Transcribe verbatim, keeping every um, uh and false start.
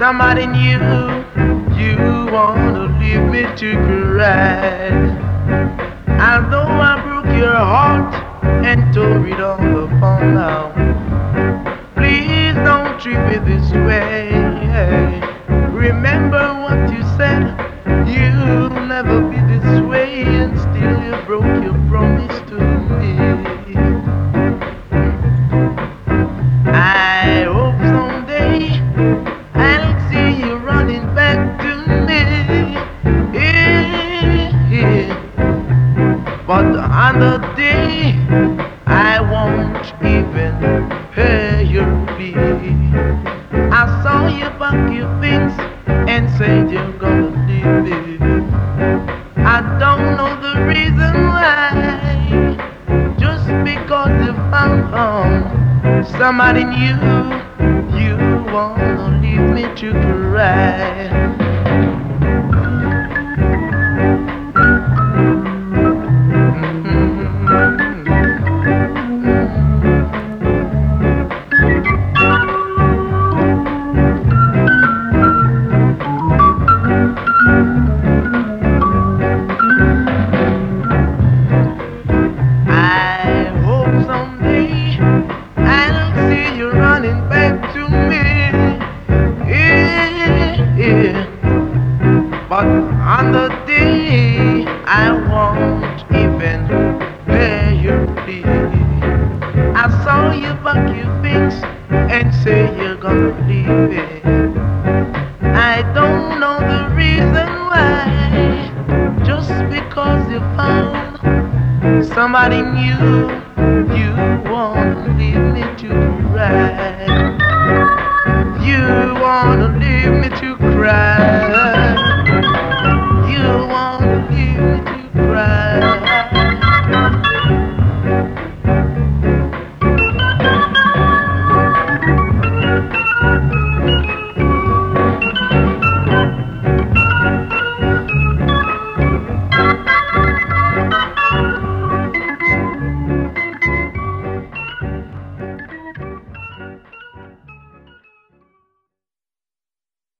Somebody new, you wanna leave me to cry. I know I broke your heart and tore it all apart now. Please don't treat me this way. Remember what you said, you'll never be this way, and still you broke your promise to me. I hope someday I'll see you running back to me. Yeah. But on the day I won't even pay your fee. I saw you pack your things and said you're gonna leave me. I don't know the reason why, just because you found somebody new, you wanna leave me to cry. But on the day I won't even pay your fee. I saw you pack your things and say you're gonna leave it. I don't know the reason why, just because you found somebody new, you wanna leave me to cry. You wanna leave me to cry.